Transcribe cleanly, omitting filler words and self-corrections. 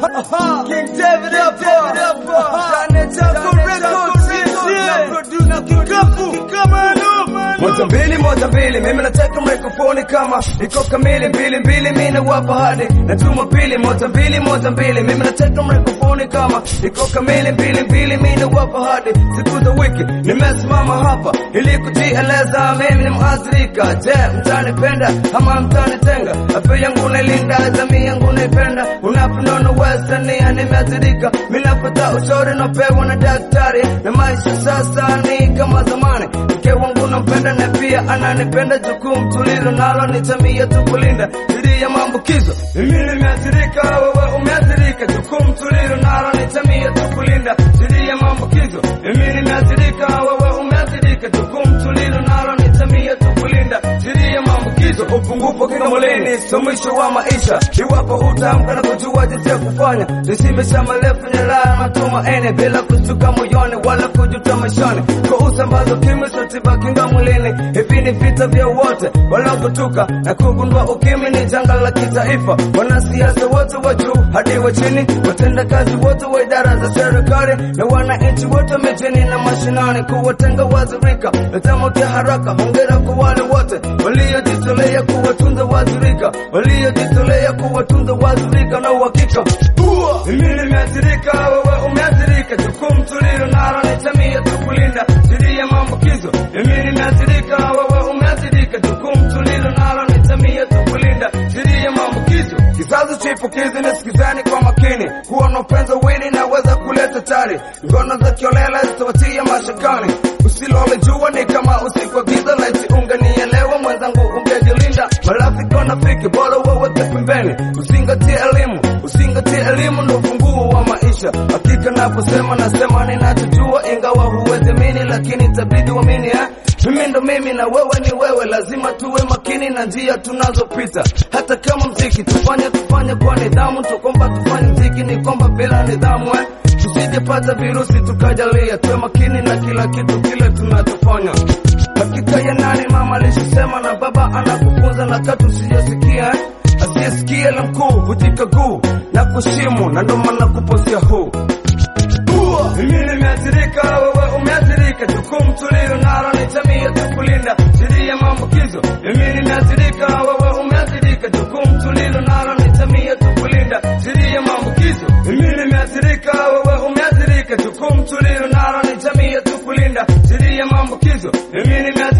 King David Moja mbili, mimi nataka mikrofoni kama iko kamili. Mbili, mimi nawapa hadi natuma pili. Moja mbili, mimi nataka mikrofoni kama iko kamili. Mbili, mimi nawapa hadi siku za wiki. Nimesimama hapa ili kujieleza, mimi ni mwathirika. Je, mtanipenda ama mtanitenga? Afya yangu nailinda, jamii yangu naipenda. Unapoona wasanii nimeathirika, mimi napata ushauri napewa na daktari. Na maisha sasa ni kama zamani, mke wangu nampenda na pia ananipenda. Jukumu tulilo nalo ni jamii yetu kulinda dhidi ya maambukizo. Mimi nimeathirika, wewe umeathirika. Jukumu tulilo nalo ni jamii yetu kulinda dhidi ya maambukizo. Mimi nimeathirika, wewe umeathirika. Jukumu tulilo nalo ni jamii yetu kulinda dhidi ya maambukizo. Upungufu kina mwilini sio mwisho wa maisha, iwapo utaamka na kujua jinsi ya kufanya. Tusimesha marefu nyala matumaini bila kustuka moyoni wala kujuta maishani. Kwa usambazo ukimwi sio tiba kinga mwilini. Hivi ni vita vya wote wanaokutuka na kugundua ukimwi ni janga la kitaifa. Wanasiasa wote wa juu hadi wa chini, watenda kazi wote wa idara za serikali na wananchi wote mijini na mashinani, kuwatenga waathirika na tamke haraka. Hongera kwa wale wote waliojitolea kuwatunza waathirika, waliojitolea kuwatunza waathirika na uhakika. Mimi nimeathirika, wewe umeathirika. Jukumu tulilo nalo ni jamii yetu kulinda dhidi ya maambukizo. Mimi nimeathirika, wewe umeathirika. Jukumu tulilo nalo ni jamii yetu kulinda dhidi ya maambukizo. Kizazi chipukizi nisikizeni kwa makini, kuwa na upenzi wili naweza kuleta tari. Ngono za kiolela zitawatia mashakani, usilolijua ni kama usiku wa giza. Laiti unganielewa mwenzangu, ungejilinda. Marafiki wanafiki bora waweke pembeni, usingatie elimu ndo ufunguo wa maisha. Hakika naposema nasema ninachojua, ingawa huwezi amini lakini itabidi uamini. Mimi ndo mimi na wewe ni wewe, lazima tuwe makini na njia tunazopita. Hata kama mziki tufanye kwa nidhamu, tukomba tufanye mziki ni kwamba bila nidhamu tusijepata virusi tukajalia. Tuwe makini na kila kitu kile tunachofanya. Hakika ya nani mama alishasema na baba anakufunza, na katu sijasikia asiyesikia la mkuu hujika guu na kushimu, na ndo maana kuposia huu. Mimi nimeathirika, wewe umeathirika. Jukumu tulilo nalo ni jamii yetu kulinda dhidi ya maambukizo. Mimi nimeathirika, wewe umeathirika. Jukumu tulilo nalo ni jamii yetu kulinda dhidi ya maambukizo. Mimi nimeathirika, wewe umeathirika. Jukumu tulilo nalo ni jamii yetu kulinda dhidi ya maambukizo. Mimi nimeathirika.